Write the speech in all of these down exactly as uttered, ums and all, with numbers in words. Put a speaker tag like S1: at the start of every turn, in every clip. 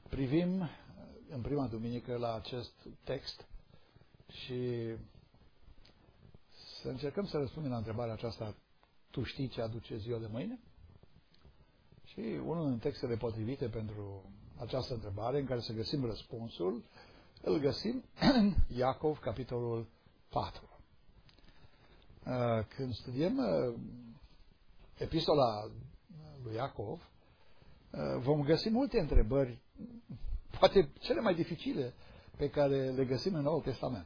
S1: privim în prima duminică la acest text și să încercăm să răspundem la întrebarea aceasta: tu știi ce aduce ziua de mâine? Și unul din textele potrivite pentru această întrebare, în care să găsim răspunsul, îl găsim în Iacov, capitolul patru. Când studiem epistola lui Iacov, vom găsi multe întrebări, poate cele mai dificile, pe care le găsim în Noul Testament.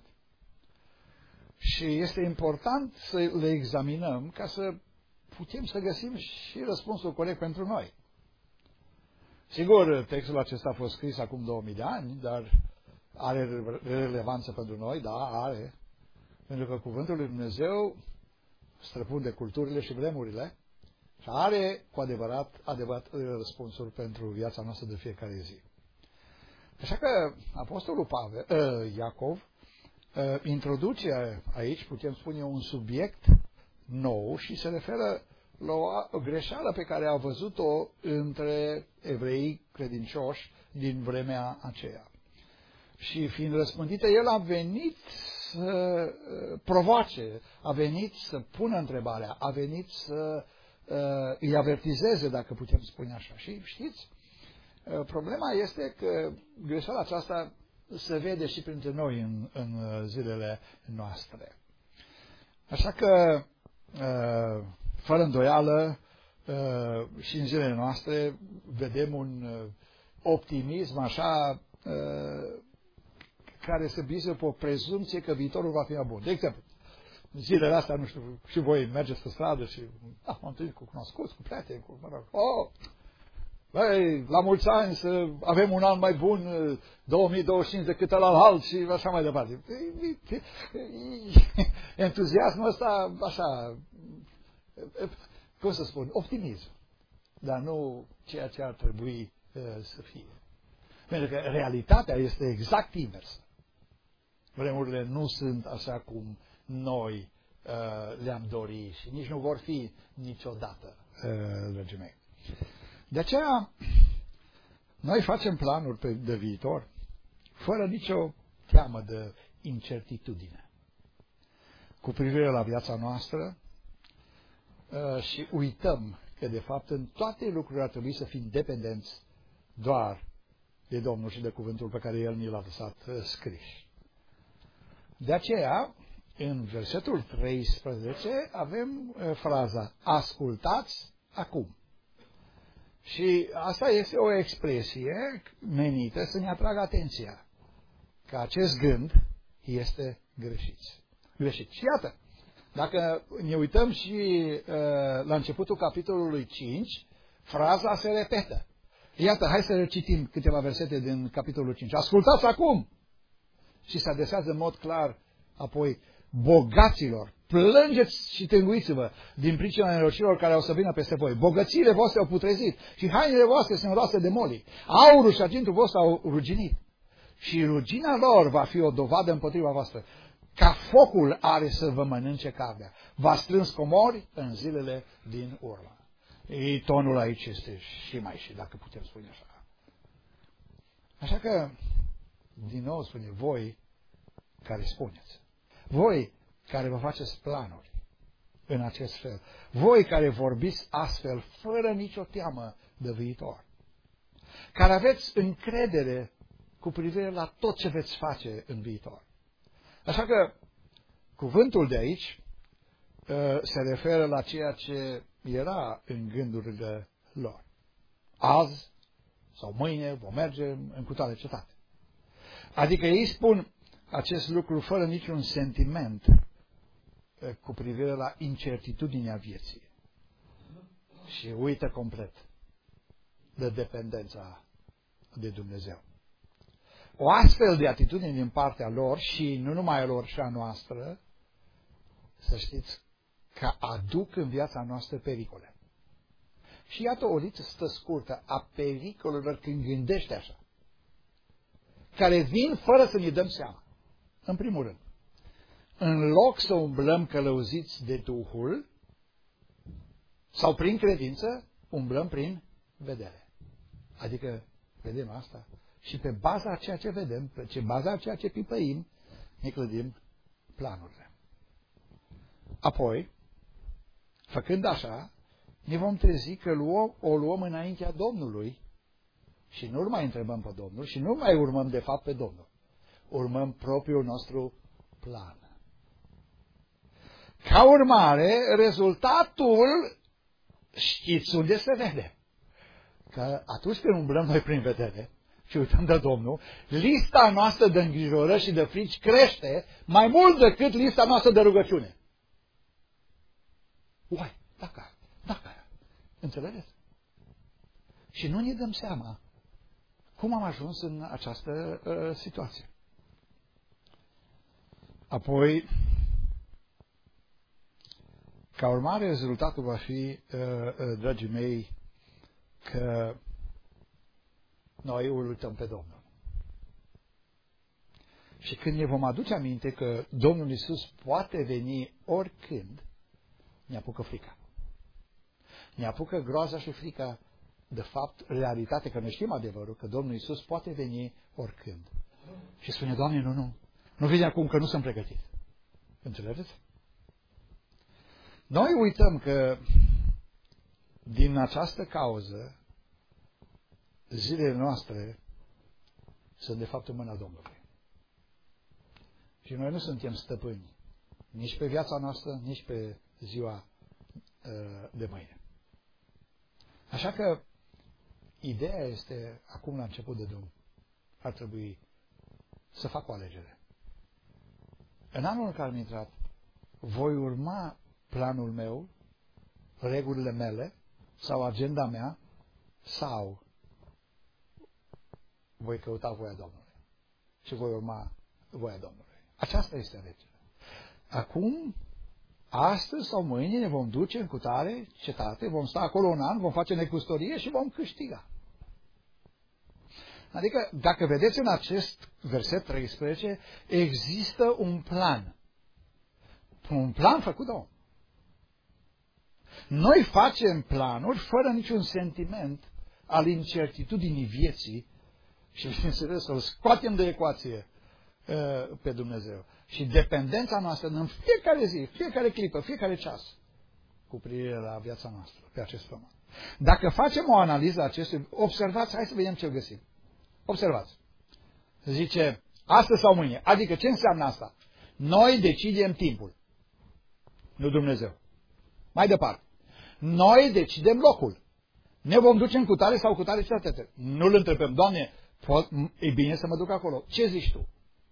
S1: Și este important să le examinăm ca să putem să găsim și răspunsul corect pentru noi. Sigur, textul acesta a fost scris acum două mii de ani, dar are relevanță pentru noi? Da, are. Pentru că cuvântul lui Dumnezeu străpunde culturile și vremurile și are cu adevărat, adevărat răspunsuri pentru viața noastră de fiecare zi. Așa că Apostolul Pavel, uh, Iacov uh, introduce aici, putem spune, un subiect nou și se referă la o greșeală pe care a văzut-o între evrei credincioși din vremea aceea. Și fiind răspândită, el a venit să provoace, a venit să pună întrebarea, a venit să uh, îi avertizeze, dacă putem spune așa. Și știți, uh, problema este că greșeala aceasta se vede și printre noi în, în zilele noastre. Așa că, uh, fără îndoială, uh, și în zilele noastre vedem un uh, optimism așa uh, care se bizuie pe o prezumție că viitorul va fi mai bun. De exemplu, zilele astea, nu știu, și voi mergeți pe stradă și ah, m-am întâlnit cu cunoscuți, cu prieteni, cu, mă rog, oh, băi, la mulți ani să avem un an mai bun, două mii douăzeci și cinci decât ălalt și așa mai departe. Entuziasmul ăsta, așa, cum să spun, optimism, dar nu ceea ce ar trebui uh, să fie. Pentru că realitatea este exact inversă. Vremurile nu sunt așa cum noi uh, le-am dorit și nici nu vor fi niciodată, uh, dragii mei. De aceea, noi facem planuri pe, de viitor fără nicio teamă de incertitudine cu privire la viața noastră uh, și uităm că, de fapt, în toate lucrurile ar trebui să fim dependenți doar de Domnul și de cuvântul pe care El ni l-a lăsat uh, scris. De aceea, în versetul treisprezece, avem uh, fraza: ascultați acum. Și asta este o expresie menită să ne atragă atenția că acest gând este greșit. greșit. Și iată, dacă ne uităm și uh, la începutul capitolului cinci, fraza se repetă. Iată, hai să recitim câteva versete din capitolul cinci. Ascultați acum! Și se adresează în mod clar apoi bogaților. Plângeți și tânguiți-vă din pricina nenorocirilor care au să vină peste voi. Bogățiile voastre au putrezit și hainele voastre sunt roase de moli. Aurul și argintul vostru au ruginit. Și rugina lor va fi o dovadă împotriva voastră. Ca focul are să vă mănânce carnea. V-a strâns comori în zilele din urmă. E, tonul aici este și mai și, dacă putem spune așa. Așa că, din nou spune, voi care spuneți, voi care vă faceți planuri în acest fel, voi care vorbiți astfel fără nicio teamă de viitor, care aveți încredere cu privire la tot ce veți face în viitor. Așa că cuvântul de aici uh, se referă la ceea ce era în gândurile lor. Azi sau mâine vom merge în cutare cetate. Adică ei spun acest lucru fără niciun sentiment cu privire la incertitudinea vieții. Și uită complet de dependența de Dumnezeu. O astfel de atitudine din partea lor, și nu numai a lor și a noastră, să știți că aduc în viața noastră pericole. Și iată o listă scurtă a pericolelor când gândești așa, care vin fără să ne dăm seama. În primul rând, în loc să umblăm călăuziți de Duhul sau prin credință, umblăm prin vedere. Adică vedem asta Și pe baza a ceea ce vedem, pe baza a ceea ce pipăim, ne clădim planurile. Apoi, făcând așa, ne vom trezi că luăm, o luăm înaintea Domnului și nu-L mai întrebăm pe Domnul și nu mai urmăm de fapt pe Domnul. Urmăm propriul nostru plan. Ca urmare, rezultatul, știți unde se vede? Că atunci când umblăm noi prin vedere și uităm de Domnul, lista noastră de îngrijorări și de frici crește mai mult decât lista noastră de rugăciune. Uai, dacă, dacă, înțelegeți? Și nu ne dăm seama cum am ajuns în această uh, situație. Apoi, ca urmare, rezultatul va fi, uh, uh, dragii mei, că noi îl uităm pe Domnul. Și când ne vom aduce aminte că Domnul Iisus poate veni oricând, ne apucă frica. Ne apucă groaza și frica, de fapt, realitatea, că noi știm adevărul, că Domnul Iisus poate veni oricând. Și spune, Doamne, nu, nu, nu vine acum că nu sunt pregătit. Înțelegeți? Noi uităm că din această cauză zilele noastre sunt de fapt în mâna Domnului. Și noi nu suntem stăpâni nici pe viața noastră, nici pe ziua uh, de mâine. Așa că ideea este, acum la început de drum, ar trebui să fac o alegere. În anul în care am intrat, voi urma planul meu, regulile mele, sau agenda mea, sau voi căuta voia Domnului și voi urma voia Domnului. Aceasta este alegerea. Acum, astăzi sau mâine ne vom duce în cutare cetate, vom sta acolo un an, vom face necustorie și vom câștiga. Adică, dacă vedeți în acest verset treisprezece, există un plan. Un plan făcut de om. Noi facem planuri fără niciun sentiment al incertitudinii vieții și, sincer, să-L scoatem de ecuație uh, pe Dumnezeu. Și dependența noastră în fiecare zi, fiecare clipă, fiecare ceas cu privire la viața noastră pe acest pământ. Dacă facem o analiză a acestui, observați, hai să vedem ce găsim. Observați. Zice, astăzi sau mâine. Adică ce înseamnă asta? Noi decidem timpul. Nu Dumnezeu. Mai departe. Noi decidem locul. Ne vom duce în cutare sau cutare cetate. Nu-L întrebăm, Doamne, e bine să mă duc acolo. Ce zici tu?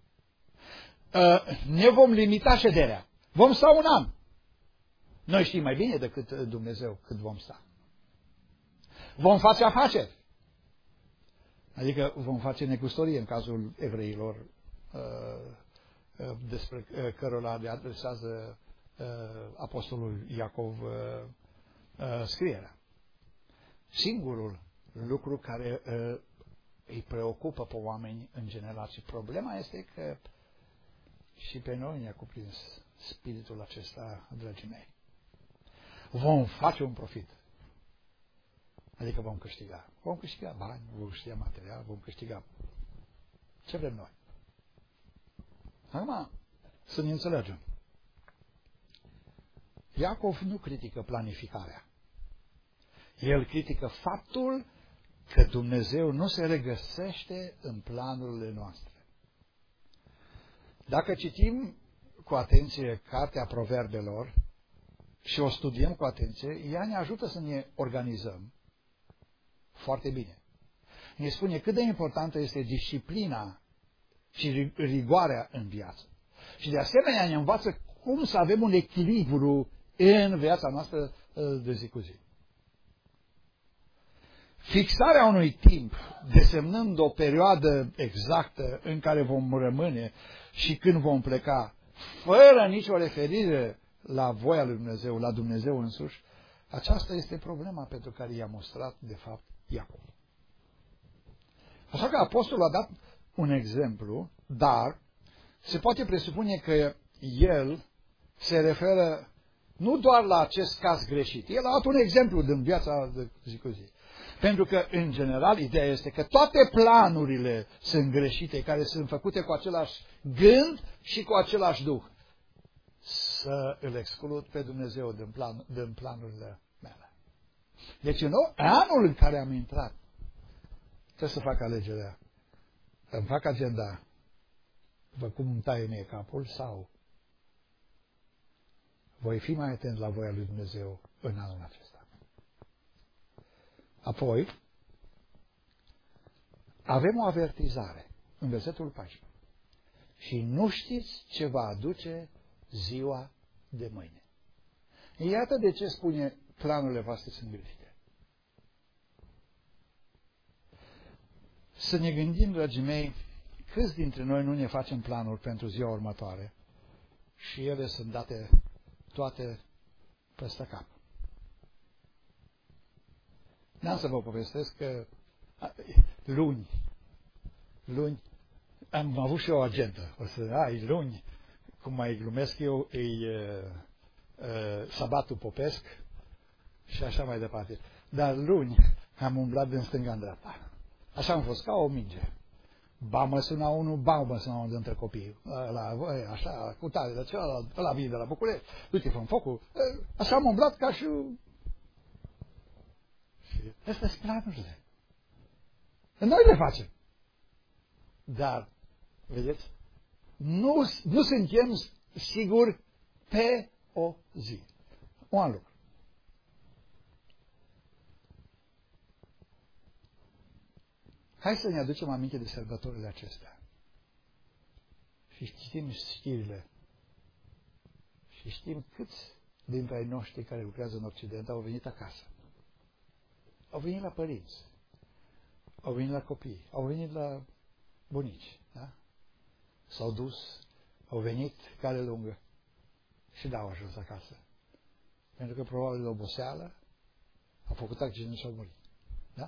S1: Uh, ne vom limita șederea. Vom sta un an. Noi știm mai bine decât Dumnezeu cât vom sta. Vom face afaceri. Adică vom face negustorie în cazul evreilor uh, uh, despre uh, cărora le adresează uh, apostolul Iacov uh, uh, scrierea. Singurul lucru care uh, îi preocupă pe oameni în general și problema este că și pe noi ne-a cuprins spiritul acesta, dragii mei. Vom face un profit. Adică vom câștiga. Vom câștiga bani, vom câștiga material, vom câștiga ce vrem noi. Acum, să ne înțelegem. Iacov nu critică planificarea. El critică faptul că Dumnezeu nu se regăsește în planurile noastre. Dacă citim cu atenție Cartea Proverbelor și o studiem cu atenție, ea ne ajută să ne organizăm foarte bine. Ne spune cât de importantă este disciplina și rigoarea în viață. Și de asemenea ne învață cum să avem un echilibru în viața noastră de zi cu zi. Fixarea unui timp, desemnând o perioadă exactă în care vom rămâne și când vom pleca, fără nicio referire la voia lui Dumnezeu, la Dumnezeu însuși, aceasta este problema pentru care i-a mostrat, de fapt, Iacov. Așa că apostolul a dat un exemplu, dar se poate presupune că el se referă nu doar la acest caz greșit. El a dat un exemplu din viața de zi cu zi. Pentru că, în general, ideea este că toate planurile sunt greșite, care sunt făcute cu același gând și cu același duh. Să îl exclud pe Dumnezeu din, plan, din planurile mele. Deci, în anul în care am intrat, trebuie să fac alegerea. Îmi fac agenda după cum îmi taie mie capul sau voi fi mai atent la voia lui Dumnezeu în anul acesta. Apoi, avem o avertizare în versetul paisprezece. Și nu știți ce va aduce ziua de mâine. Iată de ce spune planurile voastre sunt greșite. Să ne gândim, dragii mei, câți dintre noi nu ne facem planuri pentru ziua următoare și ele sunt date toate peste cap. N-am să vă povestesc că luni, luni, am avut și o agendă. O să, ai luni, cum mai glumesc eu, e uh, uh, sabatul popesc și așa mai departe. Dar luni am umblat din stânga în dreapta. Așa am fost, ca o minge. Ba mă suna unul, ba mă suna unul dintre copii. La, așa, cu tare, de celălalt, ăla vine de la București. Uite, fă focul. Așa am umblat ca și... Și astea sunt planurile. Noi le facem. Dar, vedeți, nu, nu suntem siguri pe o zi. Un lucru. Hai să ne aducem aminte de sărbătorile acestea. Și citim știrile. Și știm câți dintre ai noștri care lucrează în Occident au venit acasă. Au venit la părinți. Au venit la copii. Au venit la bunici. Da? S-au dus. Au venit cale lungă. Și n-au ajuns acasă. Pentru că probabil de oboseală au făcut accident și au murit. Da?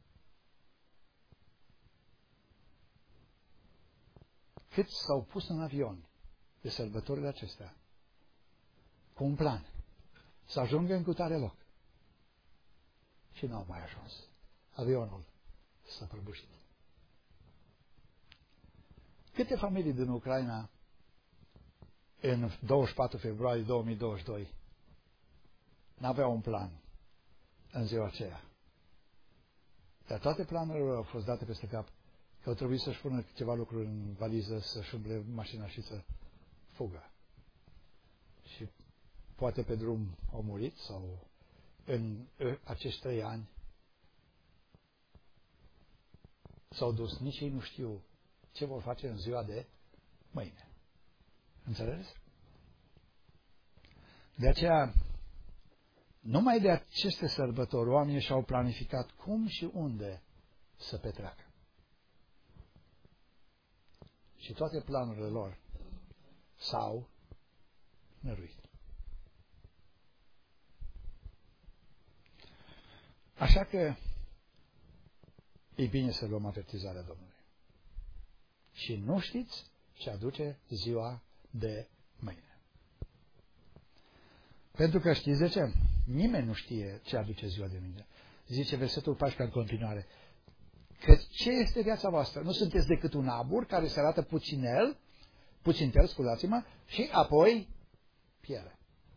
S1: Câți s-au pus în avion de sărbătorile acestea cu un plan să ajungă în cutare loc și n-au mai ajuns. Avionul s-a prăbușit. Câte familii din Ucraina în douăzeci și patru februarie două mii douăzeci și doi n-aveau un plan în ziua aceea? Dar toate planurile au fost date peste cap că au trebuit să-și pună ceva lucruri în valiză, să-și umble mașina și să fugă. Și poate pe drum au murit sau în acești trei ani s-au dus. Nici ei nu știu ce vor face în ziua de mâine. Înțelegeți? De aceea, numai de aceste sărbători, oamenii și-au planificat cum și unde să petreacă. Și toate planurile lor s-au năruit. Așa că e bine să luăm avertizarea Domnului. Și nu știți ce aduce ziua de mâine. Pentru că știți de ce? Nimeni nu știe ce aduce ziua de mâine. Zice versetul paisprezece în continuare. Că ce este viața voastră? Nu sunteți decât un abur care se arată puținel, puțintel, scuzați-mă, și apoi pierde.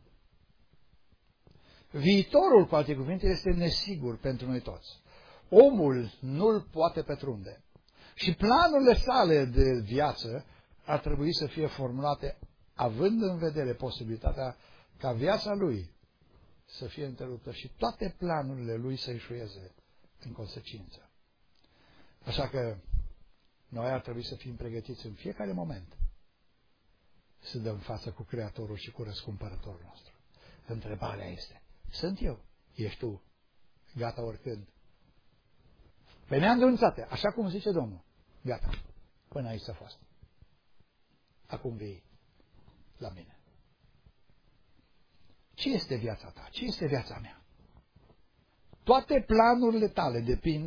S1: Viitorul, cu alte cuvinte, este nesigur pentru noi toți. Omul nu-l poate pătrunde. Și planurile sale de viață ar trebui să fie formulate având în vedere posibilitatea ca viața lui să fie întreruptă și toate planurile lui să eșueze în consecință. Așa că noi ar trebui să fim pregătiți în fiecare moment să dăm față cu Creatorul și cu Răscumpărătorul nostru. Întrebarea este, sunt eu? Ești tu? Gata oricând? Pe neîndrunțate, așa cum zice Domnul. Gata. Până aici a fost. Acum vii la mine. Ce este viața ta? Ce este viața mea? Toate planurile tale depind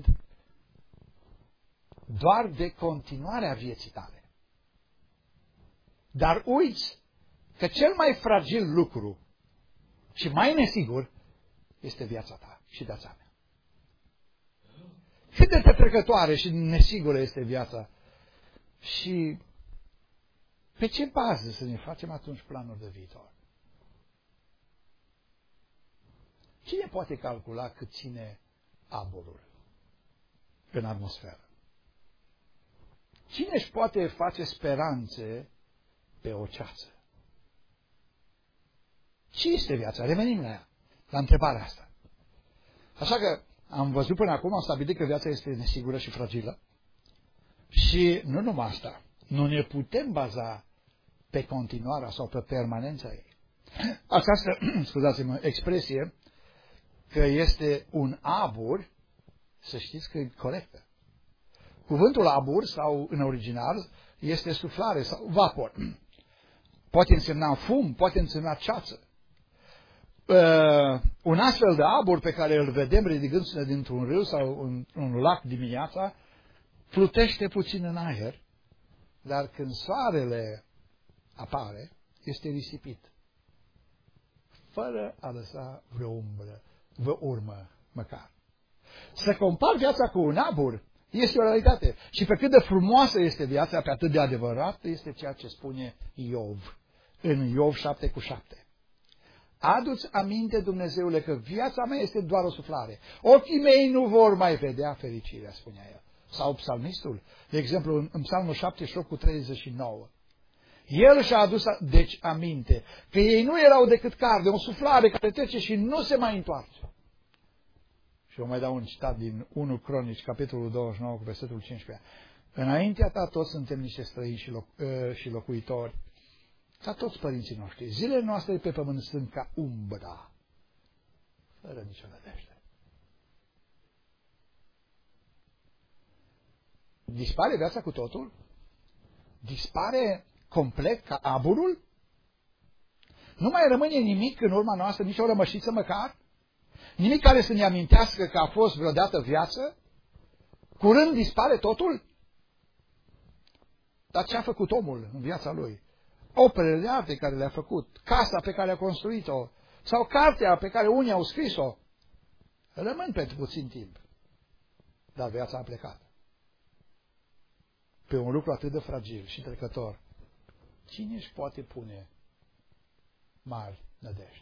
S1: doar de continuarea vieții tale. Dar uiți că cel mai fragil lucru și mai nesigur este viața ta și viața mea. Cât de trecătoare și nesigură este viața. Și pe ce bază să ne facem atunci planuri de viitor? Cine poate calcula cât ține aburul în atmosferă? Cine își poate face speranțe pe o ceață? Ce este viața? Revenim la ea, la întrebarea asta. Așa că am văzut până acum, am stabilit că viața este nesigură și fragilă. Și nu numai asta, nu ne putem baza pe continuarea sau pe permanența ei. Această, scuzați-mă, expresie că este un abur, să știți că e corectă. Cuvântul abur sau în original este suflare sau vapor. Poate însemna fum, poate însemna ceață. Uh, un astfel de abur pe care îl vedem ridicându-se dintr-un râu sau un lac dimineața, plutește puțin în aer, dar când soarele apare, este risipit, fără a lăsa vreo umbră, vreo urmă măcar. Să compar viața cu un abur este o realitate. Și pe cât de frumoasă este viața, pe atât de adevărat este ceea ce spune Iov, în Iov șapte cu șapte. Adu-ți aminte, Dumnezeule, că viața mea este doar o suflare. Ochii mei nu vor mai vedea fericirea, spunea el. Sau psalmistul, de exemplu, în psalmul șaptezeci și opt cu treizeci și nouă. El și-a adus, deci, aminte că ei nu erau decât carne, o suflare care trece și nu se mai întoarce. Și eu mai dau un citat din unu Cronici, capitolul douăzeci și nouă, cu versetul cincisprezece. Înaintea ta toți suntem niște străini și, loc, uh, și locuitori, ca toți părinții noștri. Zilele noastre pe pământ sunt ca umbra, fără nicio nădejde. Dispare viața cu totul? Dispare complet ca aburul? Nu mai rămâne nimic în urma noastră, nici o rămășiță măcar? Nimic care să ne amintească că a fost vreodată viață? Curând dispare totul? Dar ce a făcut omul în viața lui? Operele de arte care le-a făcut, casa pe care a construit-o, sau cartea pe care unii au scris-o, rămân pentru puțin timp. Dar viața a plecat. Pe un lucru atât de fragil și trecător, cine își poate pune mari nădejde?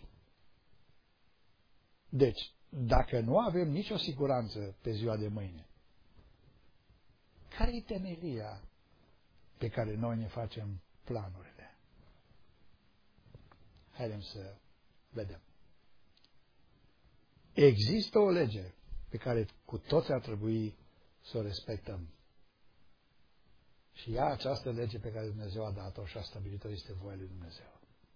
S1: Deci, dacă nu avem nicio siguranță pe ziua de mâine, care e temelia pe care noi ne facem planurile? Haideți să vedem. Există o lege pe care cu toți ar trebui să o respectăm. Și ea, această lege pe care Dumnezeu a dat-o și a stabilit-o, este voia lui Dumnezeu.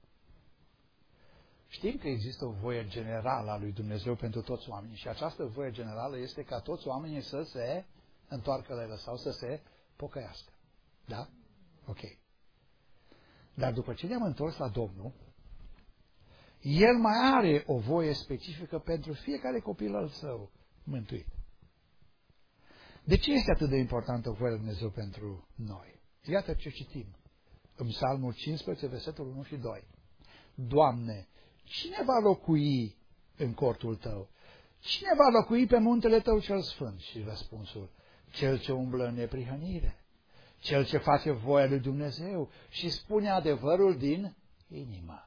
S1: Știm că există o voie generală a lui Dumnezeu pentru toți oamenii și această voie generală este ca toți oamenii să se întoarcă la El sau să se pocăiască. Da? Ok. Dar după ce ne-am întors la Domnul, El mai are o voie specifică pentru fiecare copil al său mântuit. De ce este atât de importantă voia lui Dumnezeu pentru noi? Iată ce citim în Psalmul cincisprezece, versetul unu și doi. Doamne, cine va locui în cortul Tău? Cine va locui pe muntele Tău cel sfânt? Și răspunsul, cel ce umblă în neprihănire, cel ce face voia lui Dumnezeu și spune adevărul din inimă.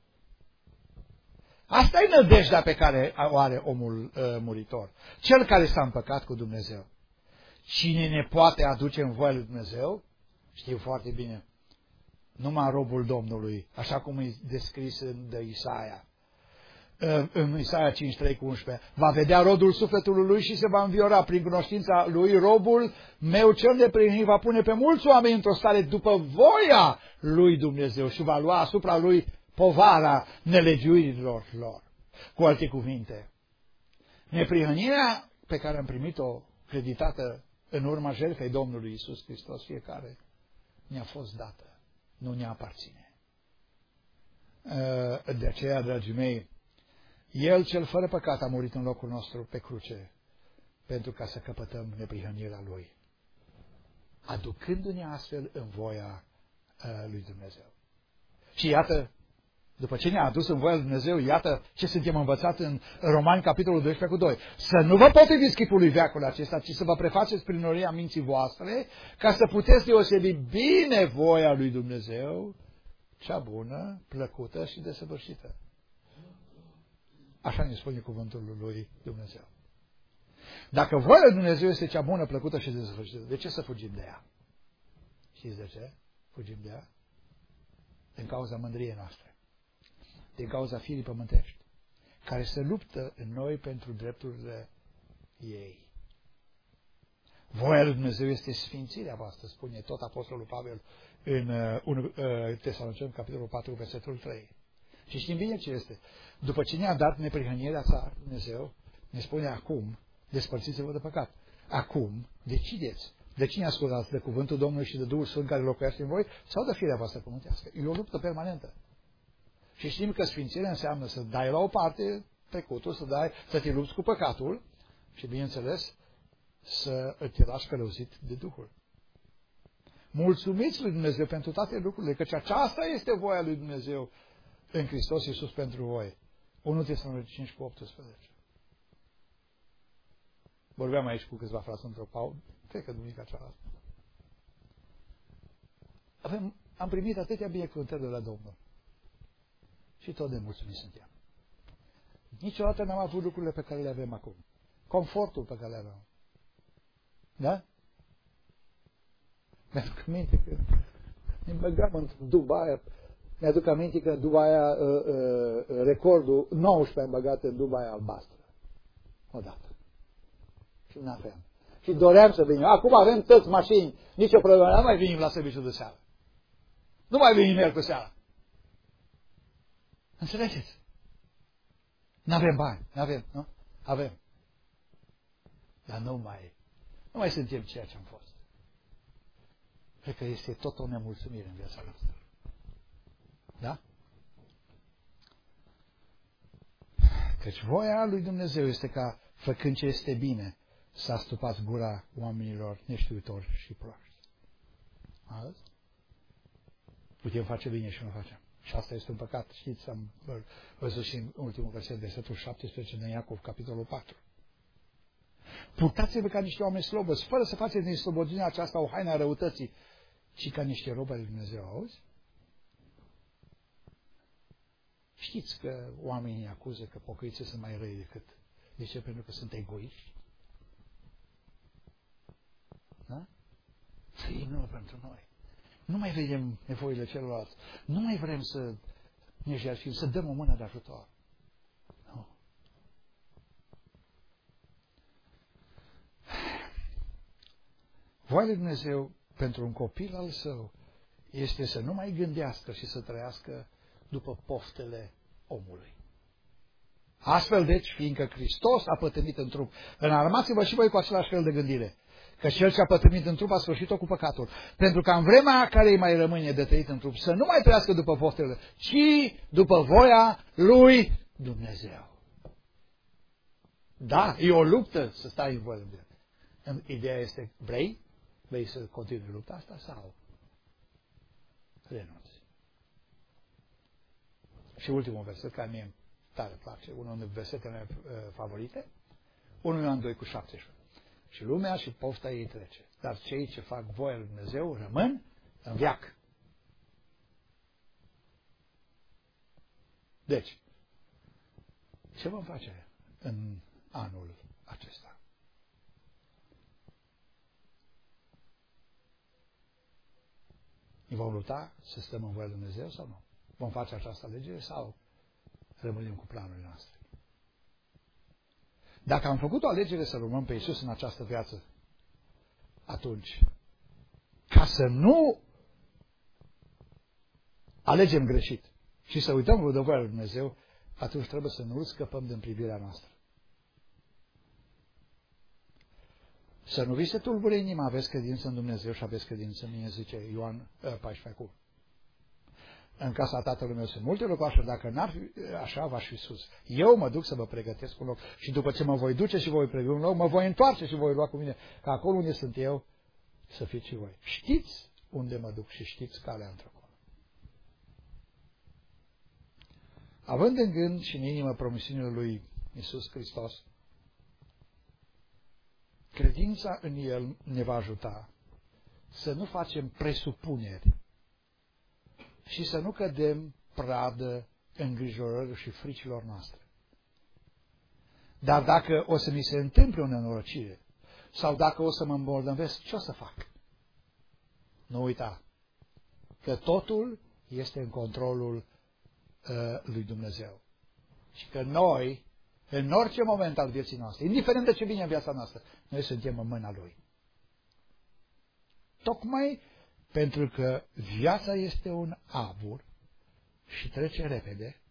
S1: Asta e nădejdea pe care o are omul uh, muritor, cel care s-a împăcat cu Dumnezeu. Cine ne poate aduce în voia lui Dumnezeu? Știu foarte bine. Numai robul Domnului, așa cum e descris în de Isaia. În Isaia cinci, trei cu unsprezece. Va vedea rodul sufletului lui și se va înviora prin cunoștința lui. Robul meu cel neprihănit va pune pe mulți oameni într-o stare după voia lui Dumnezeu și va lua asupra lui povara nelegiuirilor lor. Cu alte cuvinte, neprihănirea pe care am primit-o creditată în urma jertfei Domnului Iisus Hristos, fiecare ne-a fost dată, nu ne aparține. De aceea, dragii mei, El cel fără păcat a murit în locul nostru pe cruce pentru ca să căpătăm neprihănirea Lui, aducându-ne astfel în voia lui Dumnezeu. Și iată, După ce ne-a adus în voia lui Dumnezeu, iată ce suntem învățați în Romani, capitolul doisprezece cu doi. Să nu vă potriviți chipului veacului acesta, ci să vă prefaceți prin noria minții voastre, ca să puteți deosebi bine voia lui Dumnezeu, cea bună, plăcută și desăvârșită. Așa ne spune cuvântul lui Dumnezeu. Dacă voia lui Dumnezeu este cea bună, plăcută și desăvârșită, de ce să fugim de ea? Știți de ce fugim de ea? Din cauza mândriei noastre. Din cauza firii pământești, care se luptă în noi pentru drepturile ei. Voia lui Dumnezeu este sfințirea voastră, spune tot Apostolul Pavel în uh, uh, Tesaloniceni, capitolul patru, versetul trei. Și știm bine ce este. După ce ne-a dat neprihănirea sa, Dumnezeu ne spune acum, despărțiți-vă de păcat. Acum, decideți. De cine ascultați? De cuvântul Domnului și de Duhul Sfânt care locuiește în voi sau de firea voastră pământească? E o luptă permanentă. Și știm că sfințirea înseamnă să dai la o parte trecutul, să, dai, să te lupți cu păcatul și, bineînțeles, să te lași călăuzit de Duhul. Mulțumiți lui Dumnezeu pentru toate lucrurile, căci aceasta este voia lui Dumnezeu în Hristos Iisus pentru voi. unu Tesaloniceni cinci cu optsprezece. Vorbeam aici cu câțiva frați într-o pauză, cred că duminica cealaltă. Avem, am primit atâtea binecuvântări de la Domnul. Și tot de mulțumit suntem. Niciodată n-am avut lucrurile pe care le avem acum. Confortul pe care le avem. Da? Mi-aduc aminte că ne băgam în Dubai. Mi-aduc aminte că Dubai, uh, uh, recordul nouăsprezece am băgat în Dubai albastră. Odată. Și nu aveam. Și doream să venim. Acum avem toți mașini. Nici o problemă. Nu mai venim la serviciul de seară. Nu mai venim miercuri seara. Înțelegeți? N-avem bani, n-avem, nu? Avem. Dar nu mai, nu mai suntem ceea ce am fost. Cred că este tot o nemulțumire în viața noastră. Da? Căci voia lui Dumnezeu este ca, făcând ce este bine, să astupați gura oamenilor neștiutori și proști. Azi? Putem face bine și nu facem. Și asta este un păcat. Știți, am văzut și în ultimul verset, versetul șaptesprezece din Iacov, capitolul patru. Purtați-vă ca niște oameni slobăzi, fără să faceți din slobodenia aceasta o haină a răutății, ci ca niște robi ale lui Dumnezeu. Auzi? Știți că oamenii acuză că pocăiții sunt mai răi decât. De ce? Pentru că sunt egoiști. Da? Trăim pentru noi. Nu mai vedem nevoile celorlalți. Nu mai vrem să ne jertfim, să dăm o mână de ajutor. Nu. Voia lui Dumnezeu pentru un copil al său este să nu mai gândească și să trăiască după poftele omului. Astfel, deci, fiindcă Hristos a pătimit în trup, înarmați-vă și voi cu același fel de gândire. Că cel ce a pătimit în trup a sfârșit-o cu păcatul. Pentru că în vremea care îi mai rămâne de trăit în trup, să nu mai trăiască după poftele, ci după voia lui Dumnezeu. Da, e o luptă să stai în voia lui Dumnezeu. Ideea este, vrei? Vrei să continui lupta asta sau renunți? Și ultimul verset, care mie tare place, unul dintre versetele mele uh, favorite, unu Ioan doi cu șaptesprezece. Și lumea și pofta ei trece. Dar cei ce fac voia lui Dumnezeu rămân în veac. Deci, ce vom face în anul acesta? Ne vom lupta să stăm în voia lui Dumnezeu sau nu? Vom face această alegere sau rămânem cu planurile noastre? Dacă am făcut o alegere să urmăm pe Iisus în această viață, atunci, ca să nu alegem greșit și să uităm de voia lui Dumnezeu, atunci trebuie să nu scăpăm din privirea noastră. Să nu vi se tulbure inima, aveți credință în Dumnezeu și aveți credință în mine, zice Ioan paisprezece cu. În casa tatălui meu sunt multe locașuri, dacă n-ar fi așa, v-aș fi sus. Eu mă duc să vă pregătesc un loc și după ce mă voi duce și voi pregăti un loc, mă voi întoarce și voi lua cu mine, că acolo unde sunt eu, să fiți și voi. Știți unde mă duc și știți calea într-acolo. având în gând și în inimă promisiunile lui Iisus Hristos, credința în El ne va ajuta să nu facem presupuneri și să nu cădem pradă îngrijorărilor și fricilor noastre. Dar dacă o să mi se întâmple o nenorocire sau dacă o să mă îmbolnăvesc, ce o să fac? Nu uita că totul este în controlul uh, lui Dumnezeu. Și că noi, în orice moment al vieții noastre, indiferent de ce vine în viața noastră, noi suntem în mâna Lui. Tocmai pentru că viața este un avur și trece repede,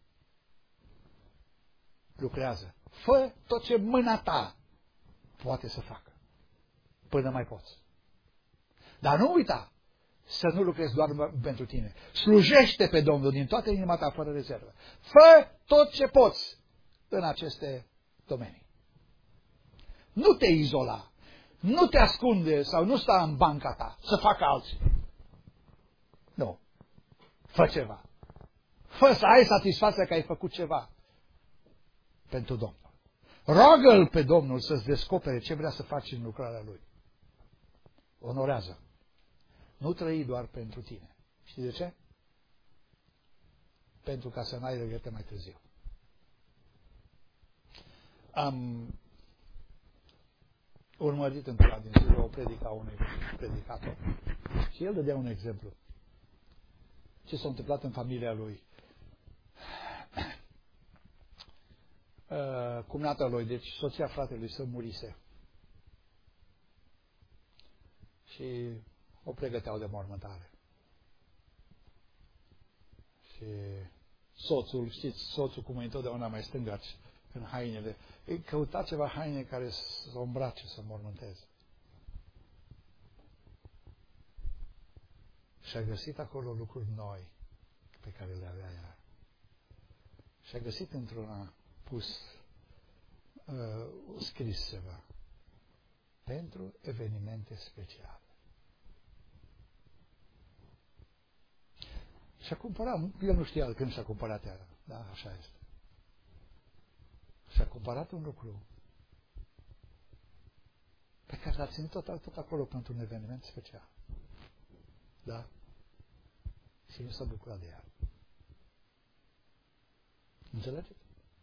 S1: lucrează. Fă tot ce mâna ta poate să facă, până mai poți. Dar nu uita să nu lucrezi doar pentru tine. Slujește pe Domnul din toată inima ta, fără rezervă. Fă tot ce poți în aceste domenii. Nu te izola, nu te ascunde sau nu sta în banca ta să facă alții. Nu. Fă ceva. Fă să ai satisfacția că ai făcut ceva pentru Domnul. Roagă-L pe Domnul să-ți descopere ce vrea să faci în lucrarea Lui. Onorează. Nu trăi doar pentru tine. Știi de ce? Pentru ca să n-ai regrete mai târziu. Am urmărit într-una din zile o predică a unui predicator și el dădea un exemplu. Ce s-a întâmplat în familia lui. Uh, cumnata lui, deci soția fratelui său murise. Și o pregăteau de mormântare. Și soțul, știți, soțul cum e întotdeauna mai stângaci în hainele, căuta ceva haine care să o îmbrace, să mormânteze. Și a găsit acolo lucruri noi pe care le avea ea. Și a găsit într-una pus, uh, scris ceva. Pentru evenimente speciale. Și-a cumpărat, el nu știa când și-a cumpărat ea, da, așa este. Și-a cumpărat un lucru pe care l-a ținut tot, tot acolo pentru un eveniment special. Da? Și nu s-a bucurat de ea. Înțelegeți?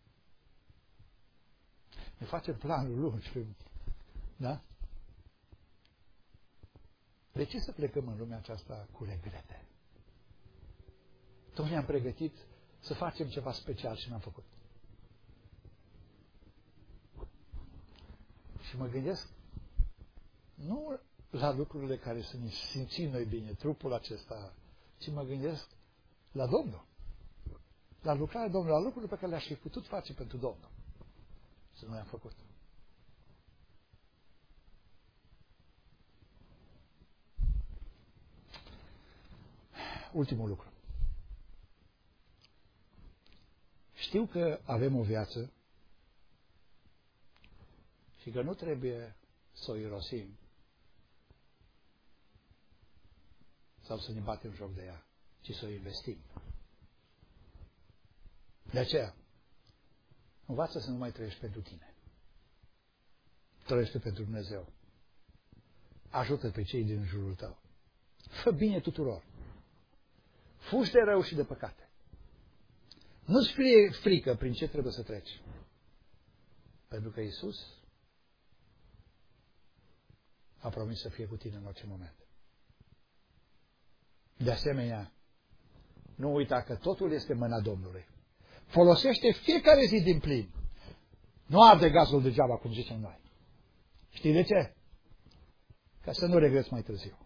S1: Ne facem planul lungi. Da? De ce să plecăm în lumea aceasta cu regrete? Tot ne-am pregătit să facem ceva special și n-am făcut. Și mă gândesc nu la lucrurile care să ne simțim noi bine, trupul acesta, ci mă gândesc la Domnul. La lucrarea Domnului, la lucrurile pe care le-aș fi putut face pentru Domnul. Și nu le-am făcut. Ultimul lucru. Știu că avem o viață și că nu trebuie să o irosim sau să ne batem joc de ea, ci să o investim. De aceea, învață să nu mai trăiești pentru tine. Trăiește pentru Dumnezeu. Ajută pe cei din jurul tău. Fă bine tuturor. Fugi de rău și de păcate. Nu-ți fie frică prin ce trebuie să treci. Pentru că Iisus a promis să fie cu tine în orice moment. De asemenea, nu uita că totul este în mâna Domnului. Folosește fiecare zi din plin. Nu arde gazul degeaba, cum zicem noi. Știi de ce? Ca să nu regreți mai târziu.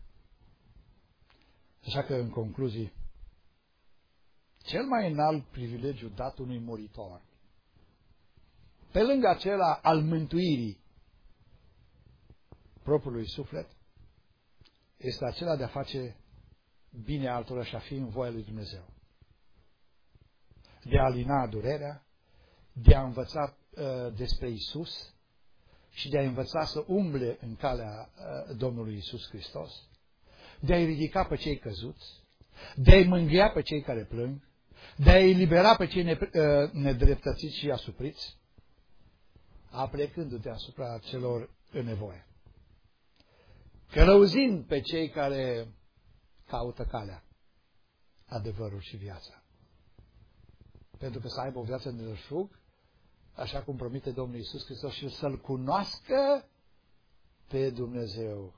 S1: Așa că, în concluzie, cel mai înalt privilegiu dat unui muritor, pe lângă acela al mântuirii propriului suflet, este acela de a face bine altora și a fi în voia lui Dumnezeu. De a alina durerea, de a învăța uh, despre Isus și de a învăța să umble în calea uh, Domnului Isus Hristos, de a-i ridica pe cei căzuți, de a-i mângâia pe cei care plâng, de a elibera pe cei nedreptățiți și asupriți, aplecându-te asupra celor în nevoie, călăuzind pe cei care caută calea, adevărul și viața. Pentru că să aibă o viață de belșug, așa cum promite Domnul Iisus Hristos, și să-L cunoască pe Dumnezeu.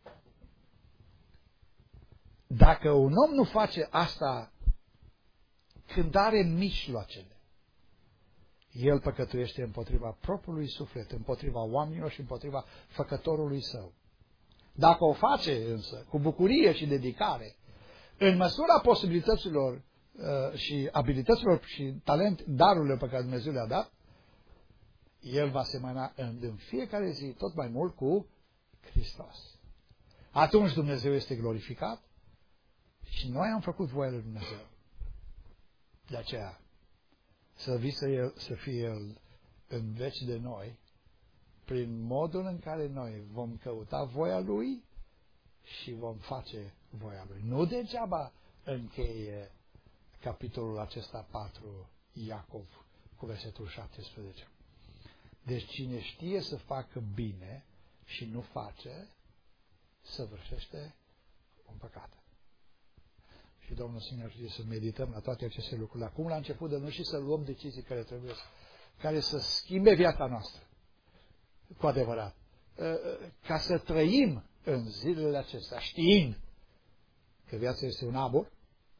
S1: Dacă un om nu face asta când are mijloacele, el păcătuiește împotriva propriului suflet, împotriva oamenilor și împotriva făcătorului său. Dacă o face însă cu bucurie și dedicare, în măsura posibilităților uh, și abilităților și talent, darurile pe care Dumnezeu le-a dat, el va semăna în, în fiecare zi tot mai mult cu Hristos. Atunci Dumnezeu este glorificat și noi am făcut voia lui Dumnezeu. De aceea, să visă el, să fie El în veci de noi, prin modul în care noi vom căuta voia Lui și vom face voia Lui. Nu degeaba încheie capitolul acesta patru, Iacov, cu versetul șaptesprezece. Deci cine știe să facă bine și nu face, săvârșește un păcat. Și Domnul să ne ajute să medităm la toate aceste lucruri. Acum la început de nu și să luăm decizii care trebuie, care să schimbe viața noastră. Cu adevărat. Ca să trăim în zilele acestea, știind că viața este un abur,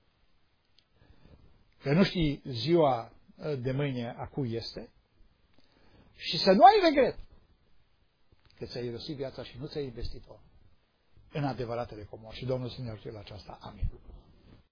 S1: că nu știi ziua de mâine a cui este, și să nu ai regret că ți-ai irosit viața și nu ți-ai investit-o în adevăratele comori. Și Domnul să ne ajute la aceasta. Amin.